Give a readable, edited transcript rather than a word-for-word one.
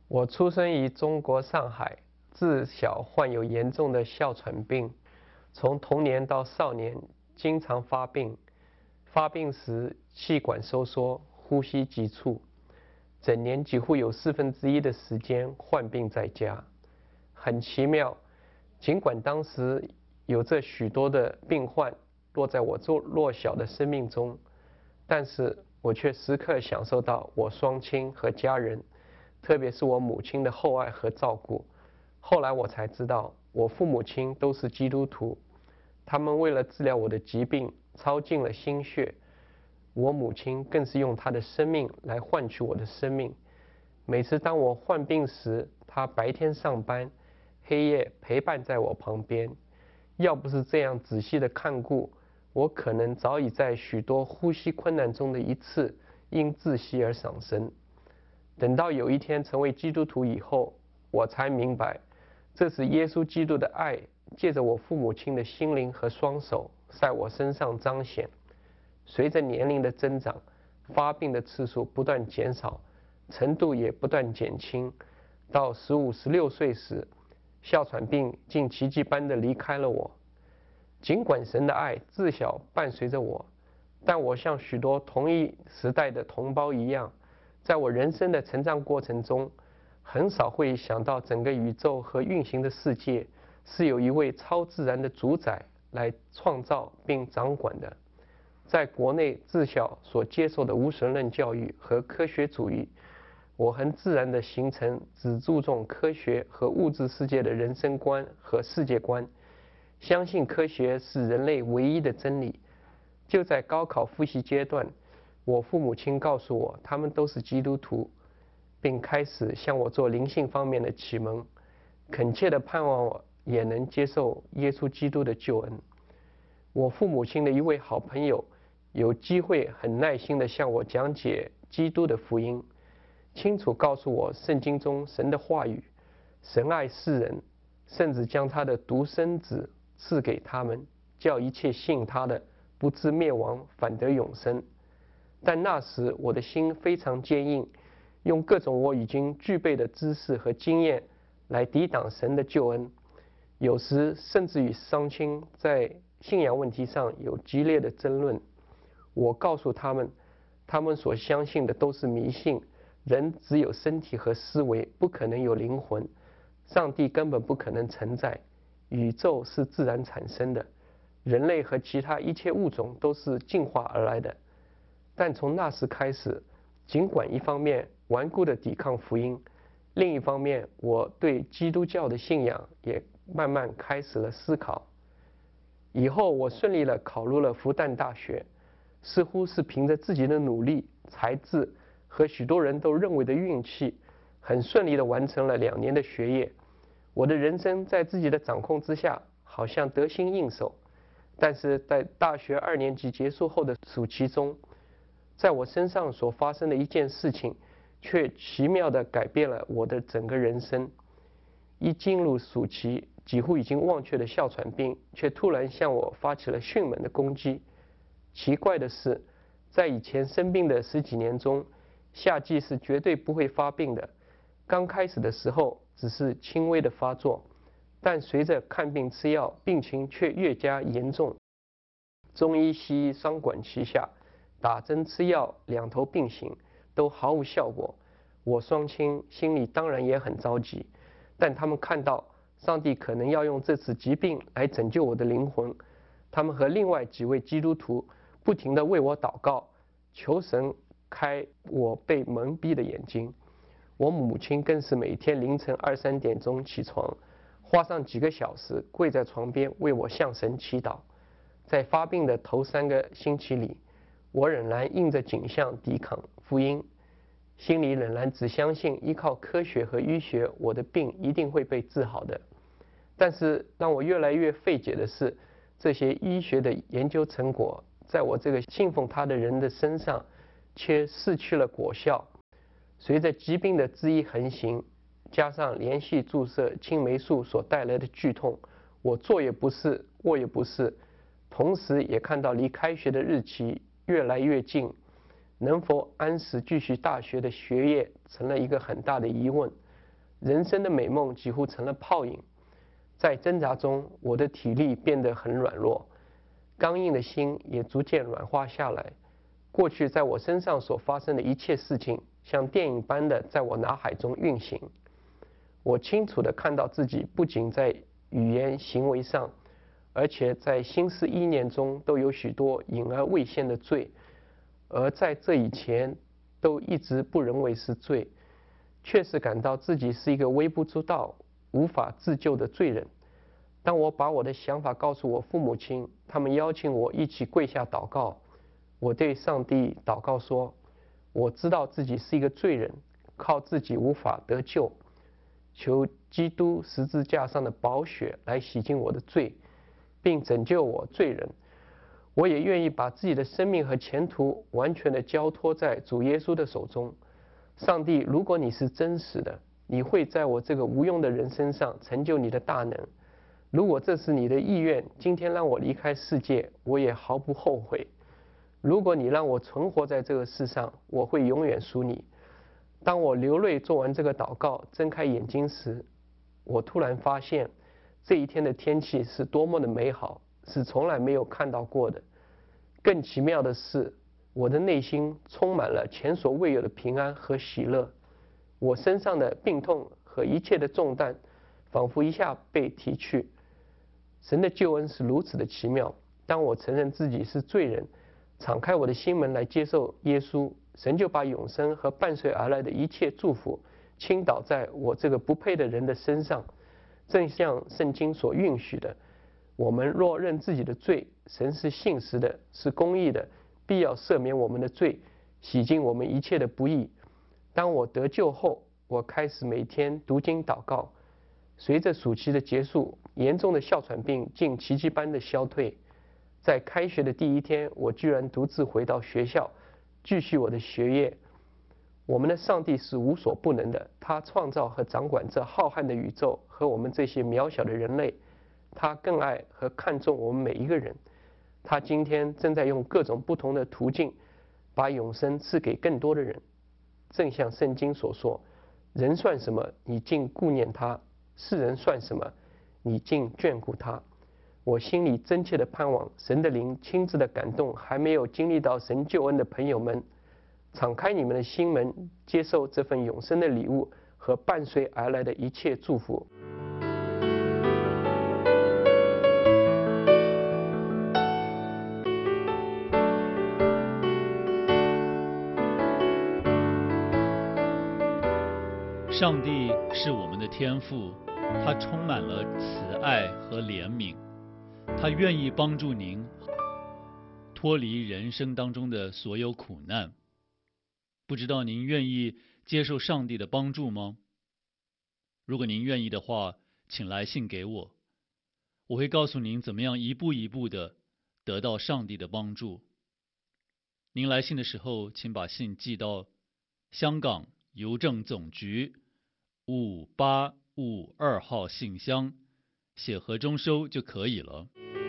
我出生于中国上海，自小患有严重的哮喘病，从童年到少年经常发病，发病时气管收缩，呼吸急促，整年几乎有1/4的时间患病在家。很奇妙，尽管当时有着许多的病患落在我弱小的生命中，但是我却时刻享受到我双亲和家人，特别是我母亲的厚爱和照顾。后来我才知道，我父母亲都是基督徒，他们为了治疗我的疾病操尽了心血，我母亲更是用她的生命来换取我的生命。每次当我患病时，她白天上班，黑夜陪伴在我旁边。要不是这样仔细的看顾，我可能早已在许多呼吸困难中的一次因窒息而丧生。等到有一天成为基督徒以后，我才明白，这是耶稣基督的爱借着我父母亲的心灵和双手在我身上彰显。随着年龄的增长，发病的次数不断减少，程度也不断减轻。到15、16岁时，哮喘病竟奇迹般地离开了我。尽管神的爱自小伴随着我，但我像许多同一时代的同胞一样，在我人生的成长过程中，很少会想到整个宇宙和运行的世界是有一位超自然的主宰来创造并掌管的。在国内自小所接受的无神论教育和科学主义，我很自然地形成只注重科学和物质世界的人生观和世界观，相信科学是人类唯一的真理。就在高考复习阶段，我父母亲告诉我他们都是基督徒，并开始向我做灵性方面的启蒙，恳切地盼望我也能接受耶稣基督的救恩。我父母亲的一位好朋友有机会很耐心地向我讲解基督的福音，清楚告诉我圣经中神的话语，神爱世人，甚至将他的独生子赐给他们，叫一切信他的不至灭亡，反得永生。但那时我的心非常坚硬，用各种我已经具备的知识和经验来抵挡神的救恩，有时甚至与双亲在信仰问题上有激烈的争论。我告诉他们，他们所相信的都是迷信，人只有身体和思维，不可能有灵魂，上帝根本不可能存在，宇宙是自然产生的，人类和其他一切物种都是进化而来的。但从那时开始，尽管一方面顽固地抵抗福音，另一方面我对基督教的信仰也慢慢开始了思考。以后我顺利地考入了复旦大学，似乎是凭着自己的努力、才智和许多人都认为的运气，很顺利地完成了2年的学业。我的人生在自己的掌控之下，好像得心应手。但是在大学2年级结束后的暑期中，在我身上所发生的一件事情，却奇妙地改变了我的整个人生。一进入暑期，几乎已经忘却的哮喘病，却突然向我发起了迅猛的攻击。奇怪的是，在以前生病的10几年中，夏季是绝对不会发病的。刚开始的时候只是轻微的发作，但随着看病吃药，病情却越加严重。中医西医双管齐下，打针吃药两头并行，都毫无效果。我双亲心里当然也很着急，但他们看到上帝可能要用这次疾病来拯救我的灵魂，他们和另外几位基督徒不停地为我祷告，求神开我被蒙蔽的眼睛。我母亲更是每天凌晨2、3点钟起床，花上几个小时跪在床边为我向神祈祷。在发病的头3个星期里，我仍然硬着颈项抵抗福音，心里仍然只相信依靠科学和医学，我的病一定会被治好的。但是让我越来越费解的是，这些医学的研究成果在我这个信奉他的人的身上却失去了果效。随着疾病的恣意横行，加上连续注射青霉素所带来的剧痛，我坐也不是，卧也不是，同时也看到离开学的日期越来越近，能否按时继续大学的学业成了一个很大的疑问。 人生的美梦几乎成了泡影。在挣扎中，我的体力变得很软弱，刚硬的心也逐渐软化下来。过去在我身上所发生的一切事情，像电影般的在我脑海中运行。我清楚地看到自己不仅在语言行为上，而且在心思意念中都有许多隐而未现的罪，而在这以前都一直不认为是罪，确实感到自己是一个微不足道、无法自救的罪人。当我把我的想法告诉我父母亲，他们邀请我一起跪下祷告。我对上帝祷告说：我知道自己是一个罪人，靠自己无法得救，求基督十字架上的宝血来洗净我的罪，并拯救我罪人。我也愿意把自己的生命和前途完全的交托在主耶稣的手中。上帝，如果你是真实的，你会在我这个无用的人身上成就你的大能。如果这是你的意愿，今天让我离开世界，我也毫不后悔。如果你让我存活在这个世上，我会永远属你。当我流泪做完这个祷告，睁开眼睛时，我突然发现这一天的天气是多么的美好，是从来没有看到过的。更奇妙的是，我的内心充满了前所未有的平安和喜乐。我身上的病痛和一切的重担仿佛一下被提去。神的救恩是如此的奇妙。当我承认自己是罪人，敞开我的心门来接受耶稣，神就把永生和伴随而来的一切祝福倾倒在我这个不配的人的身上。正像圣经所允许的，我们若认自己的罪，神是信实的，是公义的，必要赦免我们的罪，洗净我们一切的不义。当我得救后，我开始每天读经祷告。随着暑期的结束，严重的哮喘病竟奇迹般的消退。在开学的第一天，我居然独自回到学校，继续我的学业。我们的上帝是无所不能的，他创造和掌管这浩瀚的宇宙和我们这些渺小的人类。他更爱和看重我们每一个人。他今天正在用各种不同的途径，把永生赐给更多的人。正像圣经所说：人算什么，你竟顾念他；世人算什么，你竟眷顾他。我心里真切的盼望神的灵亲自的感动还没有经历到神救恩的朋友们，敞开你们的心门，接受这份永生的礼物和伴随而来的一切祝福。 上帝是我们的天父，他充满了慈爱和怜悯，他愿意帮助您脱离人生当中的所有苦难。不知道您愿意接受上帝的帮助吗？如果您愿意的话，请来信给我，我会告诉您怎么样一步一步的得到上帝的帮助。您来信的时候，请把信寄到香港邮政总局5852号信箱，写和中收就可以了。